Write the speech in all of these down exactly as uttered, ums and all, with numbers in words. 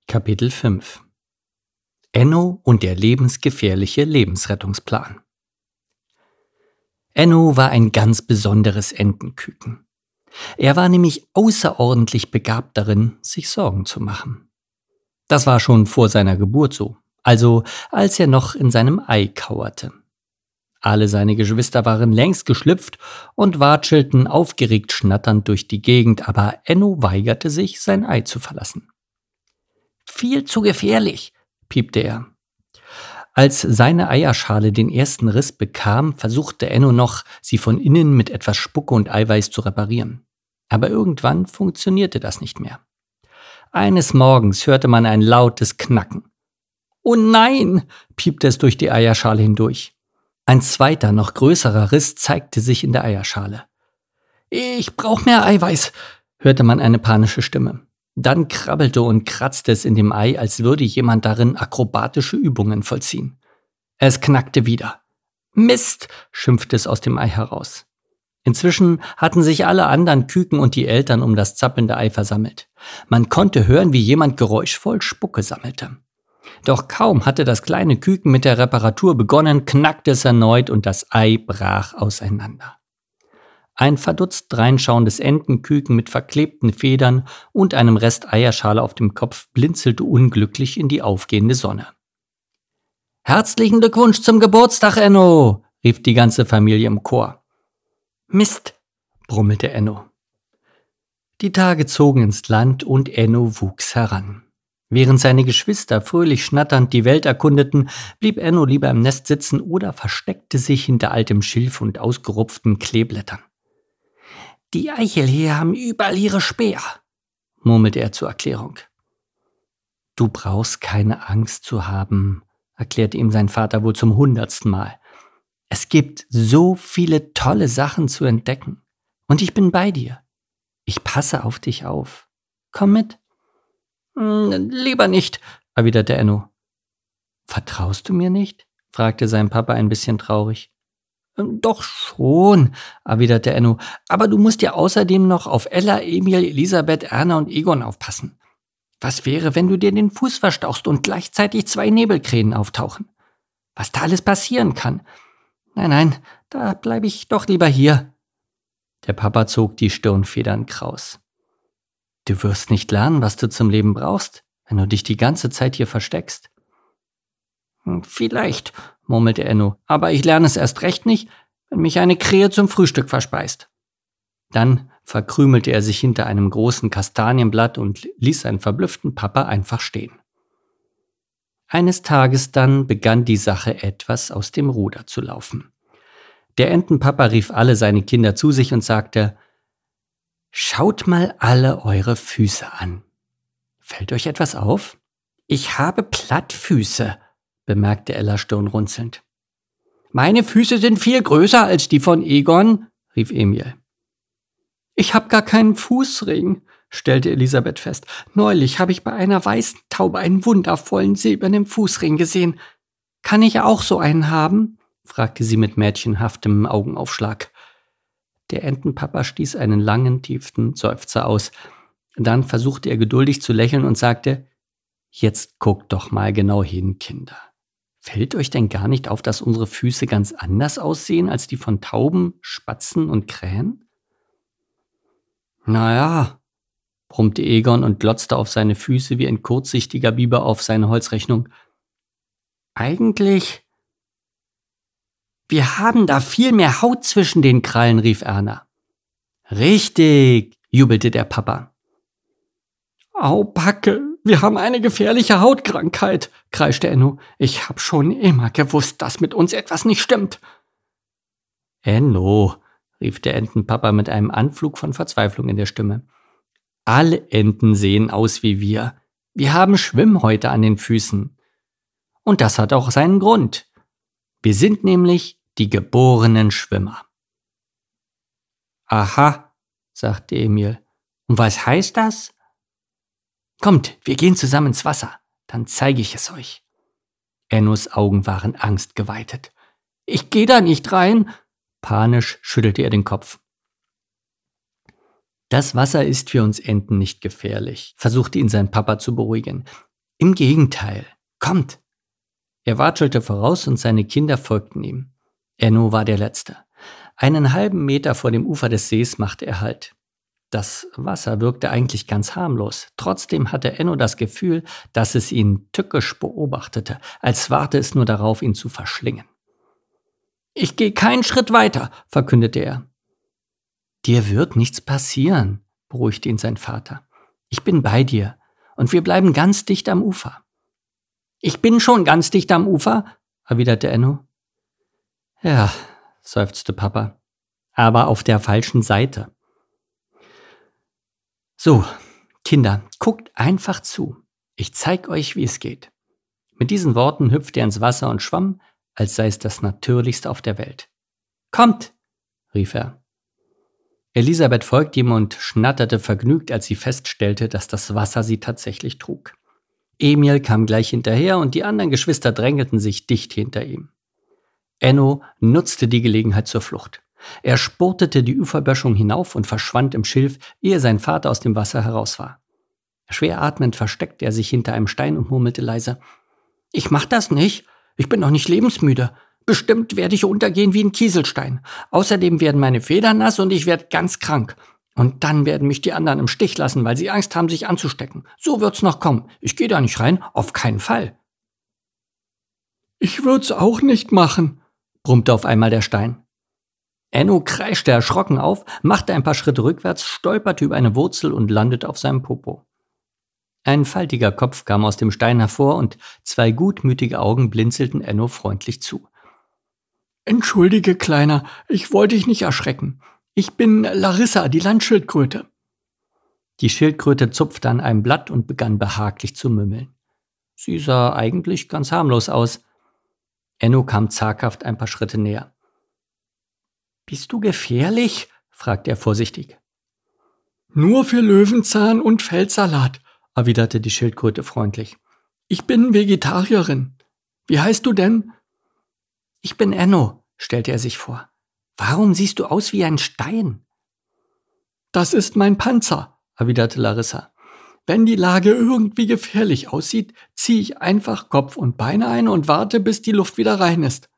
Kapitel fünf. Enno und der lebensgefährliche Lebensrettungsplan. Enno war ein ganz besonderes Entenküken. Er war nämlich außerordentlich begabt darin, sich Sorgen zu machen. Das war schon vor seiner Geburt so, also als er noch in seinem Ei kauerte. Alle seine Geschwister waren längst geschlüpft und watschelten aufgeregt schnatternd durch die Gegend, aber Enno weigerte sich, sein Ei zu verlassen. »Viel zu gefährlich«, piepte er. Als seine Eierschale den ersten Riss bekam, versuchte Enno noch, sie von innen mit etwas Spucke und Eiweiß zu reparieren. Aber irgendwann funktionierte das nicht mehr. Eines Morgens hörte man ein lautes Knacken. »Oh nein«, piepte es durch die Eierschale hindurch. Ein zweiter, noch größerer Riss zeigte sich in der Eierschale. »Ich brauche mehr Eiweiß«, hörte man eine panische Stimme. Dann krabbelte und kratzte es in dem Ei, als würde jemand darin akrobatische Übungen vollziehen. Es knackte wieder. »Mist«, schimpfte es aus dem Ei heraus. Inzwischen hatten sich alle anderen Küken und die Eltern um das zappelnde Ei versammelt. Man konnte hören, wie jemand geräuschvoll Spucke sammelte. Doch kaum hatte das kleine Küken mit der Reparatur begonnen, knackte es erneut und das Ei brach auseinander. Ein verdutzt dreinschauendes Entenküken mit verklebten Federn und einem Rest Eierschale auf dem Kopf blinzelte unglücklich in die aufgehende Sonne. »Herzlichen Glückwunsch zum Geburtstag, Enno«, rief die ganze Familie im Chor. »Mist«, brummelte Enno. Die Tage zogen ins Land und Enno wuchs heran. Während seine Geschwister fröhlich schnatternd die Welt erkundeten, blieb Enno lieber im Nest sitzen oder versteckte sich hinter altem Schilf und ausgerupften Kleeblättern. »Die Eichelhäher haben überall ihre Späher«, murmelte er zur Erklärung. »Du brauchst keine Angst zu haben«, erklärte ihm sein Vater wohl zum hundertsten Mal. »Es gibt so viele tolle Sachen zu entdecken. Und ich bin bei dir. Ich passe auf dich auf. Komm mit.« »Hm, lieber nicht«, erwiderte Enno. »Vertraust du mir nicht?«, fragte sein Papa ein bisschen traurig. »Doch schon«, erwiderte Enno, »aber du musst ja außerdem noch auf Ella, Emil, Elisabeth, Erna und Egon aufpassen. Was wäre, wenn du dir den Fuß verstauchst und gleichzeitig zwei Nebelkrähen auftauchen? Was da alles passieren kann. Nein, nein, da bleibe ich doch lieber hier.« Der Papa zog die Stirnfedern kraus. »Du wirst nicht lernen, was du zum Leben brauchst, wenn du dich die ganze Zeit hier versteckst.« »Vielleicht«, murmelte Enno, »aber ich lerne es erst recht nicht, wenn mich eine Krähe zum Frühstück verspeist.« Dann verkrümelte er sich hinter einem großen Kastanienblatt und ließ seinen verblüfften Papa einfach stehen. Eines Tages dann begann die Sache etwas aus dem Ruder zu laufen. Der Entenpapa rief alle seine Kinder zu sich und sagte: »Schaut mal alle eure Füße an. Fällt euch etwas auf?« »Ich habe Plattfüße«, bemerkte Ella stirnrunzelnd. »Meine Füße sind viel größer als die von Egon«, rief Emil. »Ich habe gar keinen Fußring«, stellte Elisabeth fest. »Neulich habe ich bei einer weißen Taube einen wundervollen silbernen Fußring gesehen. Kann ich auch so einen haben?« fragte sie mit mädchenhaftem Augenaufschlag. Der Entenpapa stieß einen langen, tiefen Seufzer aus. Dann versuchte er geduldig zu lächeln und sagte: »Jetzt guckt doch mal genau hin, Kinder. Fällt euch denn gar nicht auf, dass unsere Füße ganz anders aussehen als die von Tauben, Spatzen und Krähen?« »Naja«, brummte Egon und glotzte auf seine Füße wie ein kurzsichtiger Biber auf seine Holzrechnung. »Eigentlich...« »Wir haben da viel mehr Haut zwischen den Krallen«, rief Erna. »Richtig«, jubelte der Papa. »Au Backe, wir haben eine gefährliche Hautkrankheit«, kreischte Enno. »Ich hab schon immer gewusst, dass mit uns etwas nicht stimmt.« »Enno«, rief der Entenpapa mit einem Anflug von Verzweiflung in der Stimme. »Alle Enten sehen aus wie wir. Wir haben Schwimmhäute an den Füßen. Und das hat auch seinen Grund. Wir sind nämlich die geborenen Schwimmer.« »Aha«, sagte Emil. »Und was heißt das?« »Kommt, wir gehen zusammen ins Wasser, dann zeige ich es euch.« Ennos Augen waren angstgeweitet. »Ich gehe da nicht rein«, panisch schüttelte er den Kopf. »Das Wasser ist für uns Enten nicht gefährlich«, versuchte ihn sein Papa zu beruhigen. Im Gegenteil. Kommt! Er watschelte voraus und seine Kinder folgten ihm. Enno war der Letzte. Einen halben Meter vor dem Ufer des Sees machte er Halt. Das Wasser wirkte eigentlich ganz harmlos. Trotzdem hatte Enno das Gefühl, dass es ihn tückisch beobachtete, als warte es nur darauf, ihn zu verschlingen. »Ich gehe keinen Schritt weiter«, verkündete er. »Dir wird nichts passieren«, beruhigte ihn sein Vater. »Ich bin bei dir und wir bleiben ganz dicht am Ufer.« »Ich bin schon ganz dicht am Ufer«, erwiderte Enno. »Ja«, seufzte Papa, »aber auf der falschen Seite.« »So, Kinder, guckt einfach zu. Ich zeig euch, wie es geht.« Mit diesen Worten hüpfte er ins Wasser und schwamm, als sei es das Natürlichste auf der Welt. »Kommt«, rief er. Elisabeth folgte ihm und schnatterte vergnügt, als sie feststellte, dass das Wasser sie tatsächlich trug. Emil kam gleich hinterher und die anderen Geschwister drängelten sich dicht hinter ihm. Enno nutzte die Gelegenheit zur Flucht. Er spurtete die Uferböschung hinauf und verschwand im Schilf, ehe sein Vater aus dem Wasser heraus war. Schwer atmend versteckte er sich hinter einem Stein und murmelte leise: »Ich mach das nicht. Ich bin noch nicht lebensmüde. Bestimmt werde ich untergehen wie ein Kieselstein. Außerdem werden meine Federn nass und ich werde ganz krank. Und dann werden mich die anderen im Stich lassen, weil sie Angst haben, sich anzustecken. So wird's noch kommen. Ich gehe da nicht rein, auf keinen Fall.« »Ich würd's auch nicht machen«, brummte auf einmal der Stein. Enno kreischte erschrocken auf, machte ein paar Schritte rückwärts, stolperte über eine Wurzel und landete auf seinem Popo. Ein faltiger Kopf kam aus dem Stein hervor und zwei gutmütige Augen blinzelten Enno freundlich zu. »Entschuldige, Kleiner, ich wollte dich nicht erschrecken. Ich bin Larissa, die Landschildkröte.« Die Schildkröte zupfte an einem Blatt und begann behaglich zu mümmeln. Sie sah eigentlich ganz harmlos aus. Enno kam zaghaft ein paar Schritte näher. »Bist du gefährlich?« fragte er vorsichtig. »Nur für Löwenzahn und Feldsalat«, erwiderte die Schildkröte freundlich. »Ich bin Vegetarierin. Wie heißt du denn?« »Ich bin Enno«, stellte er sich vor. »Warum siehst du aus wie ein Stein?« »Das ist mein Panzer«, erwiderte Larissa. »Wenn die Lage irgendwie gefährlich aussieht, ziehe ich einfach Kopf und Beine ein und warte, bis die Luft wieder rein ist.«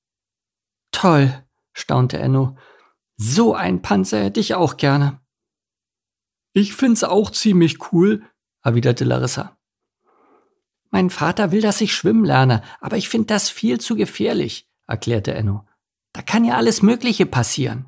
»Toll«, staunte Enno. »So ein Panzer hätte ich auch gerne.« »Ich find's auch ziemlich cool«, erwiderte Larissa. »Mein Vater will, dass ich schwimmen lerne, aber ich finde das viel zu gefährlich«, erklärte Enno. »Da kann ja alles Mögliche passieren.«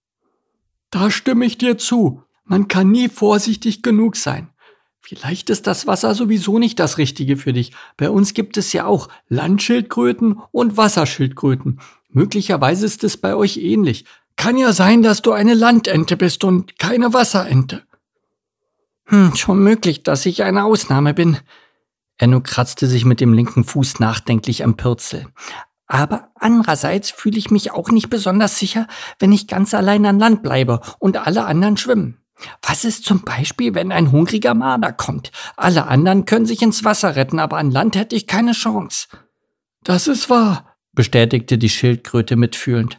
»Da stimme ich dir zu. Man kann nie vorsichtig genug sein. Vielleicht ist das Wasser sowieso nicht das Richtige für dich. Bei uns gibt es ja auch Landschildkröten und Wasserschildkröten. Möglicherweise ist es bei euch ähnlich. Kann ja sein, dass du eine Landente bist und keine Wasserente.« »Hm, schon möglich, dass ich eine Ausnahme bin.« Enno kratzte sich mit dem linken Fuß nachdenklich am Pürzel. »Aber andererseits fühle ich mich auch nicht besonders sicher, wenn ich ganz allein an Land bleibe und alle anderen schwimmen. Was ist zum Beispiel, wenn ein hungriger Marder kommt? Alle anderen können sich ins Wasser retten, aber an Land hätte ich keine Chance.« »Das ist wahr«, bestätigte die Schildkröte mitfühlend.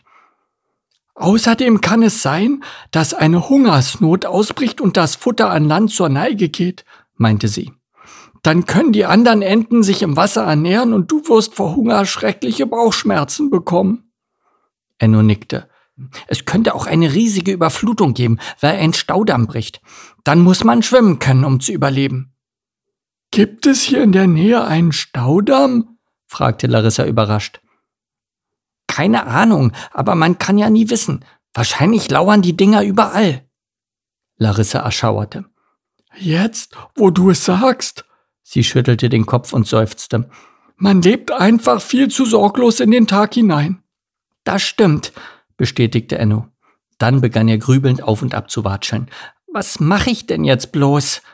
»Außerdem kann es sein, dass eine Hungersnot ausbricht und das Futter an Land zur Neige geht«, meinte sie. »Dann können die anderen Enten sich im Wasser ernähren und du wirst vor Hunger schreckliche Bauchschmerzen bekommen.« Enno nickte. »Es könnte auch eine riesige Überflutung geben, weil ein Staudamm bricht. Dann muss man schwimmen können, um zu überleben.« »Gibt es hier in der Nähe einen Staudamm?« fragte Larissa überrascht. »Keine Ahnung, aber man kann ja nie wissen. Wahrscheinlich lauern die Dinger überall.« Larissa erschauerte. »Jetzt, wo du es sagst«, sie schüttelte den Kopf und seufzte, »man lebt einfach viel zu sorglos in den Tag hinein.« »Das stimmt«, bestätigte Enno. Dann begann er grübelnd auf und ab zu watscheln. »Was mache ich denn jetzt bloß?«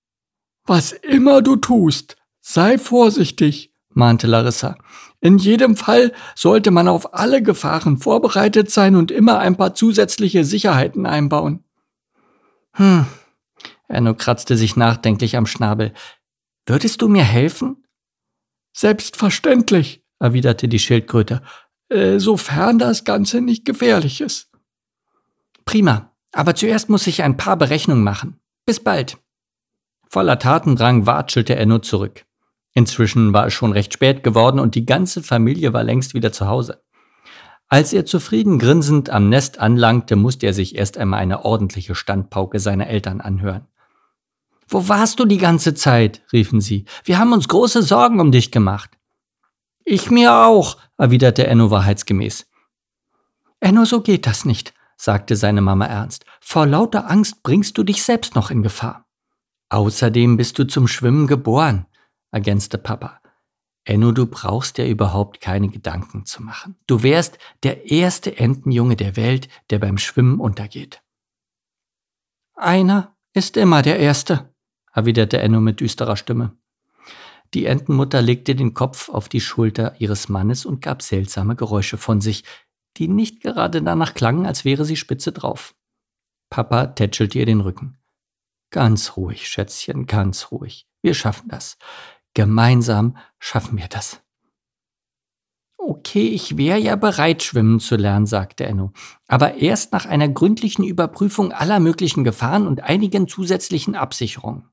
»Was immer du tust, sei vorsichtig«, mahnte Larissa. »In jedem Fall sollte man auf alle Gefahren vorbereitet sein und immer ein paar zusätzliche Sicherheiten einbauen.« »Hm«, Enno kratzte sich nachdenklich am Schnabel. »Würdest du mir helfen?« »Selbstverständlich«, erwiderte die Schildkröte, äh, »sofern das Ganze nicht gefährlich ist.« »Prima, aber zuerst muss ich ein paar Berechnungen machen. Bis bald.« Voller Tatendrang watschelte Enno zurück. Inzwischen war es schon recht spät geworden und die ganze Familie war längst wieder zu Hause. Als er zufrieden grinsend am Nest anlangte, musste er sich erst einmal eine ordentliche Standpauke seiner Eltern anhören. »Wo warst du die ganze Zeit?« riefen sie. »Wir haben uns große Sorgen um dich gemacht.« »Ich mir auch«, erwiderte Enno wahrheitsgemäß. »Enno, so geht das nicht«, sagte seine Mama ernst. »Vor lauter Angst bringst du dich selbst noch in Gefahr.« »Außerdem bist du zum Schwimmen geboren«, ergänzte Papa. »Enno, du brauchst dir überhaupt keine Gedanken zu machen. Du wärst der erste Entenjunge der Welt, der beim Schwimmen untergeht.« »Einer ist immer der Erste«, erwiderte Enno mit düsterer Stimme. Die Entenmutter legte den Kopf auf die Schulter ihres Mannes und gab seltsame Geräusche von sich, die nicht gerade danach klangen, als wäre sie spitze drauf. Papa tätschelte ihr den Rücken. »Ganz ruhig, Schätzchen, ganz ruhig. Wir schaffen das. Gemeinsam schaffen wir das.« »Okay, ich wäre ja bereit, schwimmen zu lernen«, sagte Enno. »Aber erst nach einer gründlichen Überprüfung aller möglichen Gefahren und einigen zusätzlichen Absicherungen.«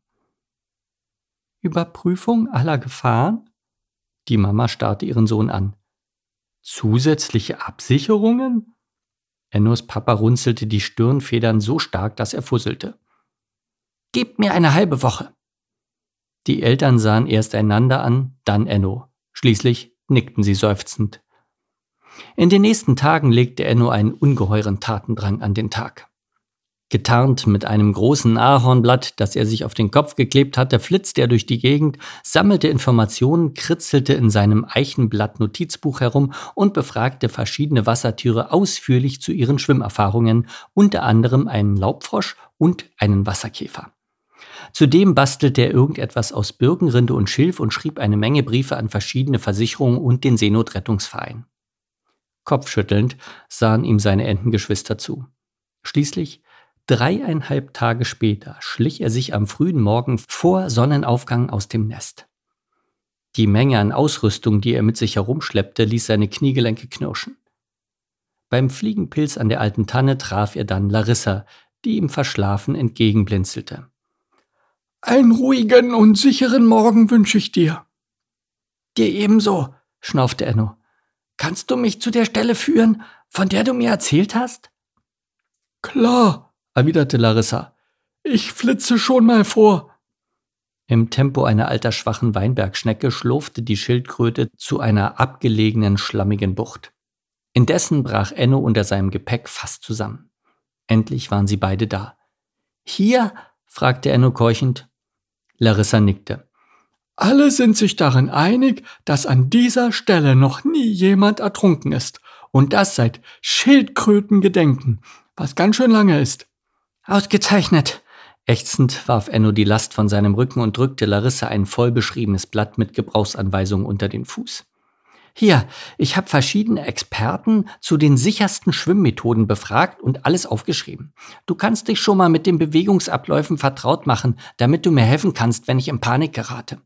»Überprüfung aller Gefahren?« Die Mama starrte ihren Sohn an. »Zusätzliche Absicherungen?« Ennos Papa runzelte die Stirnfedern so stark, dass er fusselte. »Gebt mir eine halbe Woche.« Die Eltern sahen erst einander an, dann Enno. Schließlich nickten sie seufzend. In den nächsten Tagen legte Enno einen ungeheuren Tatendrang an den Tag. Getarnt mit einem großen Ahornblatt, das er sich auf den Kopf geklebt hatte, flitzte er durch die Gegend, sammelte Informationen, kritzelte in seinem Eichenblatt-Notizbuch herum und befragte verschiedene Wassertiere ausführlich zu ihren Schwimmerfahrungen, unter anderem einen Laubfrosch und einen Wasserkäfer. Zudem bastelte er irgendetwas aus Birkenrinde und Schilf und schrieb eine Menge Briefe an verschiedene Versicherungen und den Seenotrettungsverein. Kopfschüttelnd sahen ihm seine Entengeschwister zu. Schließlich, dreieinhalb Tage später, schlich er sich am frühen Morgen vor Sonnenaufgang aus dem Nest. Die Menge an Ausrüstung, die er mit sich herumschleppte, ließ seine Kniegelenke knirschen. Beim Fliegenpilz an der alten Tanne traf er dann Larissa, die ihm verschlafen entgegenblinzelte. »Einen ruhigen und sicheren Morgen wünsche ich dir.« »Dir ebenso«, schnaufte Enno. »Kannst du mich zu der Stelle führen, von der du mir erzählt hast?« »Klar«, erwiderte Larissa. »Ich flitze schon mal vor.« Im Tempo einer altersschwachen Weinbergschnecke schlurfte die Schildkröte zu einer abgelegenen, schlammigen Bucht. Indessen brach Enno unter seinem Gepäck fast zusammen. Endlich waren sie beide da. »Hier?« fragte Enno keuchend. Larissa nickte. »Alle sind sich darin einig, dass an dieser Stelle noch nie jemand ertrunken ist. Und das seit Schildkrötengedenken, was ganz schön lange ist.« »Ausgezeichnet!« Ächzend warf Enno die Last von seinem Rücken und drückte Larissa ein vollbeschriebenes Blatt mit Gebrauchsanweisungen unter den Fuß. »Hier, ich habe verschiedene Experten zu den sichersten Schwimmmethoden befragt und alles aufgeschrieben. Du kannst dich schon mal mit den Bewegungsabläufen vertraut machen, damit du mir helfen kannst, wenn ich in Panik gerate.«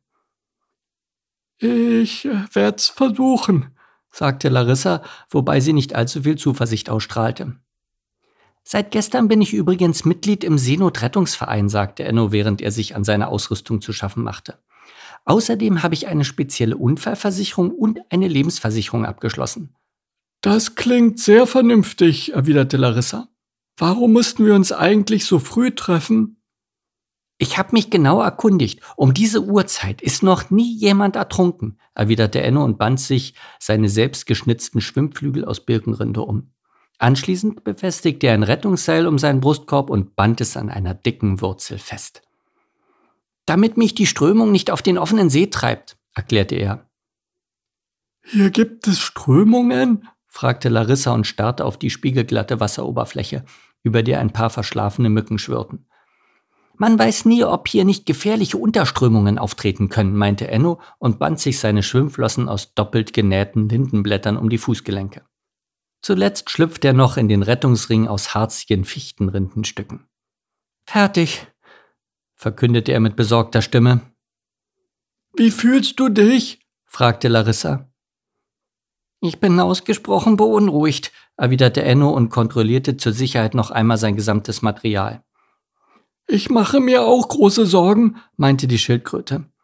»Ich werd's versuchen«, sagte Larissa, wobei sie nicht allzu viel Zuversicht ausstrahlte. »Seit gestern bin ich übrigens Mitglied im Seenotrettungsverein«, sagte Enno, während er sich an seiner Ausrüstung zu schaffen machte. »Außerdem habe ich eine spezielle Unfallversicherung und eine Lebensversicherung abgeschlossen.« »Das klingt sehr vernünftig«, erwiderte Larissa. »Warum mussten wir uns eigentlich so früh treffen?« »Ich habe mich genau erkundigt. Um diese Uhrzeit ist noch nie jemand ertrunken«, erwiderte Enno und band sich seine selbstgeschnitzten Schwimmflügel aus Birkenrinde um. Anschließend befestigte er ein Rettungsseil um seinen Brustkorb und band es an einer dicken Wurzel fest. »Damit mich die Strömung nicht auf den offenen See treibt«, erklärte er. »Hier gibt es Strömungen?«, fragte Larissa und starrte auf die spiegelglatte Wasseroberfläche, über der ein paar verschlafene Mücken schwirrten. »Man weiß nie, ob hier nicht gefährliche Unterströmungen auftreten können«, meinte Enno und band sich seine Schwimmflossen aus doppelt genähten Lindenblättern um die Fußgelenke. Zuletzt schlüpfte er noch in den Rettungsring aus harzigen Fichtenrindenstücken. »Fertig«, verkündete er mit besorgter Stimme. »Wie fühlst du dich?«, fragte Larissa. »Ich bin ausgesprochen beunruhigt«, erwiderte Enno und kontrollierte zur Sicherheit noch einmal sein gesamtes Material. »Ich mache mir auch große Sorgen«, meinte die Schildkröte.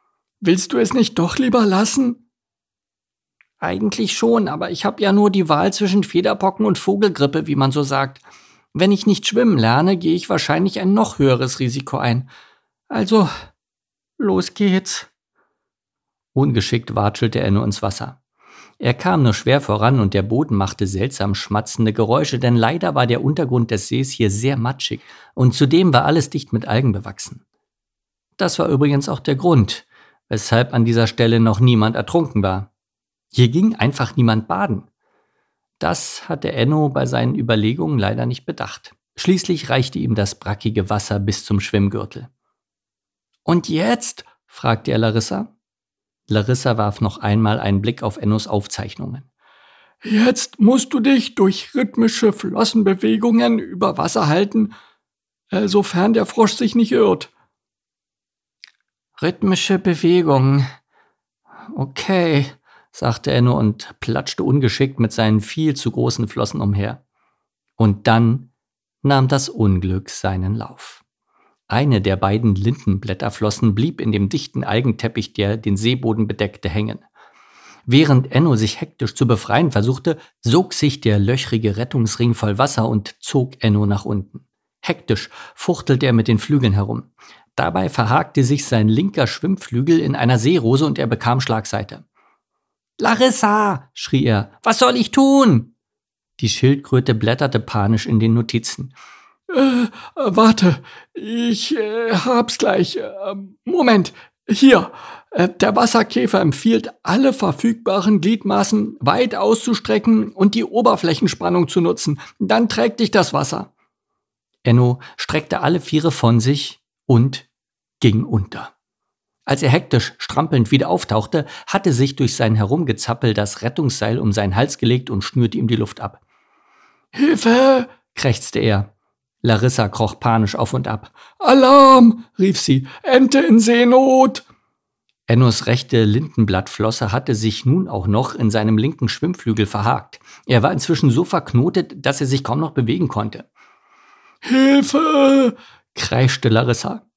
Willst du es nicht doch lieber lassen? Eigentlich schon, aber ich habe ja nur die Wahl zwischen Federpocken und Vogelgrippe, wie man so sagt. Wenn ich nicht schwimmen lerne, gehe ich wahrscheinlich ein noch höheres Risiko ein. Also, los geht's. Ungeschickt watschelte er nur ins Wasser. Er kam nur schwer voran und der Boden machte seltsam schmatzende Geräusche, denn leider war der Untergrund des Sees hier sehr matschig und zudem war alles dicht mit Algen bewachsen. Das war übrigens auch der Grund, weshalb an dieser Stelle noch niemand ertrunken war. Hier ging einfach niemand baden. Das hatte Enno bei seinen Überlegungen leider nicht bedacht. Schließlich reichte ihm das brackige Wasser bis zum Schwimmgürtel. »Und jetzt?« fragte er Larissa. Larissa warf noch einmal einen Blick auf Ennos Aufzeichnungen. »Jetzt musst du dich durch rhythmische Flossenbewegungen über Wasser halten, äh, sofern der Frosch sich nicht irrt.« »Rhythmische Bewegungen. Okay«, sagte Enno und platschte ungeschickt mit seinen viel zu großen Flossen umher. Und dann nahm das Unglück seinen Lauf. Eine der beiden Lindenblätterflossen blieb in dem dichten Algenteppich, der den Seeboden bedeckte, hängen. Während Enno sich hektisch zu befreien versuchte, sog sich der löchrige Rettungsring voll Wasser und zog Enno nach unten. Hektisch fuchtelte er mit den Flügeln herum. Dabei verhakte sich sein linker Schwimmflügel in einer Seerose und er bekam Schlagseite. »Larissa«, schrie er, »was soll ich tun?« Die Schildkröte blätterte panisch in den Notizen. Äh, warte, ich äh, hab's gleich. Äh, Moment, hier. Äh, der Wasserkäfer empfiehlt, alle verfügbaren Gliedmaßen weit auszustrecken und die Oberflächenspannung zu nutzen. Dann trägt dich das Wasser. Enno streckte alle Viere von sich und ging unter. Als er hektisch strampelnd wieder auftauchte, hatte sich durch sein Herumgezappel das Rettungsseil um seinen Hals gelegt und schnürte ihm die Luft ab. »Hilfe«, krächzte er. Larissa kroch panisch auf und ab. »Alarm«, rief sie, »Ente in Seenot!« Ennos rechte Lindenblattflosse hatte sich nun auch noch in seinem linken Schwimmflügel verhakt. Er war inzwischen so verknotet, dass er sich kaum noch bewegen konnte. »Hilfe«, kreischte Larissa.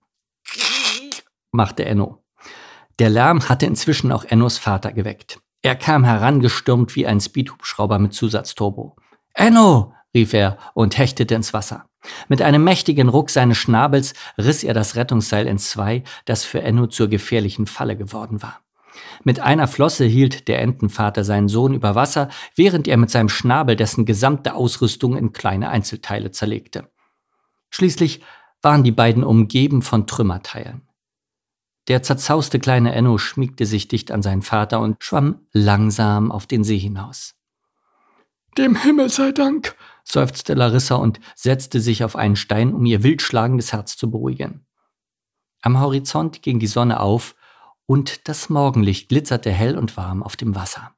Machte Enno. Der Lärm hatte inzwischen auch Ennos Vater geweckt. Er kam herangestürmt wie ein Speedhubschrauber mit Zusatzturbo. »Enno«, rief er und hechtete ins Wasser. Mit einem mächtigen Ruck seines Schnabels riss er das Rettungsseil in zwei, das für Enno zur gefährlichen Falle geworden war. Mit einer Flosse hielt der Entenvater seinen Sohn über Wasser, während er mit seinem Schnabel dessen gesamte Ausrüstung in kleine Einzelteile zerlegte. Schließlich waren die beiden umgeben von Trümmerteilen. Der zerzauste kleine Enno schmiegte sich dicht an seinen Vater und schwamm langsam auf den See hinaus. »Dem Himmel sei Dank«, seufzte Larissa und setzte sich auf einen Stein, um ihr wild schlagendes Herz zu beruhigen. Am Horizont ging die Sonne auf und das Morgenlicht glitzerte hell und warm auf dem Wasser.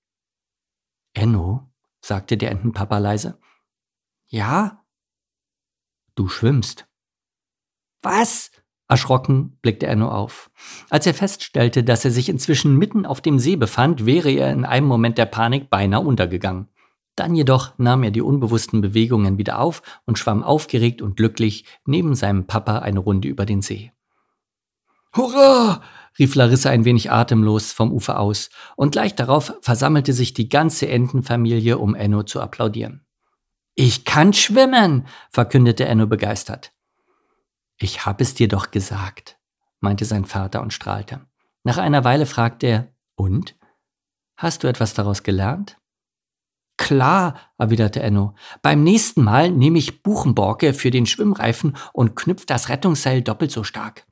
»Enno«, sagte der Entenpapa leise. »Ja?« »Du schwimmst.« »Was?« Erschrocken blickte Enno auf. Als er feststellte, dass er sich inzwischen mitten auf dem See befand, wäre er in einem Moment der Panik beinahe untergegangen. Dann jedoch nahm er die unbewussten Bewegungen wieder auf und schwamm aufgeregt und glücklich neben seinem Papa eine Runde über den See. »Hurra«, rief Larissa ein wenig atemlos vom Ufer aus, und gleich darauf versammelte sich die ganze Entenfamilie, um Enno zu applaudieren. »Ich kann schwimmen«, verkündete Enno begeistert. »Ich hab es dir doch gesagt«, meinte sein Vater und strahlte. Nach einer Weile fragte er, »Und? Hast du etwas daraus gelernt?« »Klar«, erwiderte Enno. »Beim nächsten Mal nehme ich Buchenborke für den Schwimmreifen und knüpfe das Rettungsseil doppelt so stark.«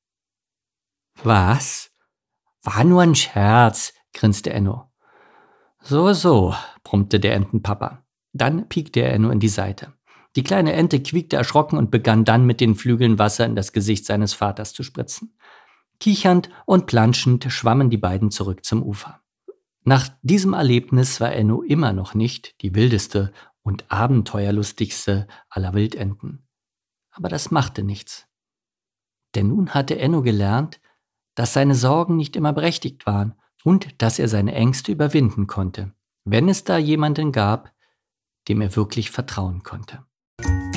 »Was? War nur ein Scherz«, grinste Enno. »So, so«, brummte der Entenpapa. Dann piekte er Enno in die Seite. Die kleine Ente quiekte erschrocken und begann dann mit den Flügeln Wasser in das Gesicht seines Vaters zu spritzen. Kichernd und planschend schwammen die beiden zurück zum Ufer. Nach diesem Erlebnis war Enno immer noch nicht die wildeste und abenteuerlustigste aller Wildenten. Aber das machte nichts. Denn nun hatte Enno gelernt, dass seine Sorgen nicht immer berechtigt waren und dass er seine Ängste überwinden konnte, wenn es da jemanden gab, dem er wirklich vertrauen konnte.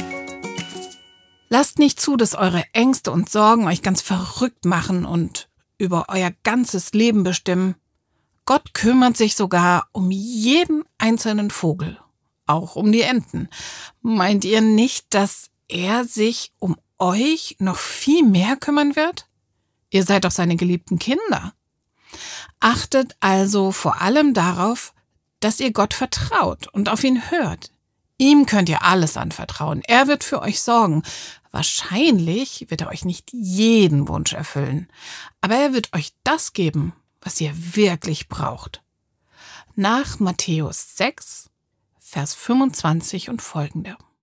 Lasst nicht zu, dass eure Ängste und Sorgen euch ganz verrückt machen und über euer ganzes Leben bestimmen. Gott kümmert sich sogar um jeden einzelnen Vogel, auch um die Enten. Meint ihr nicht, dass er sich um euch noch viel mehr kümmern wird? Ihr seid doch seine geliebten Kinder. Achtet also vor allem darauf, dass ihr Gott vertraut und auf ihn hört. Ihm könnt ihr alles anvertrauen. Er wird für euch sorgen. Wahrscheinlich wird er euch nicht jeden Wunsch erfüllen, aber er wird euch das geben, was ihr wirklich braucht. Nach Matthäus sechs, Vers fünfundzwanzig und folgende.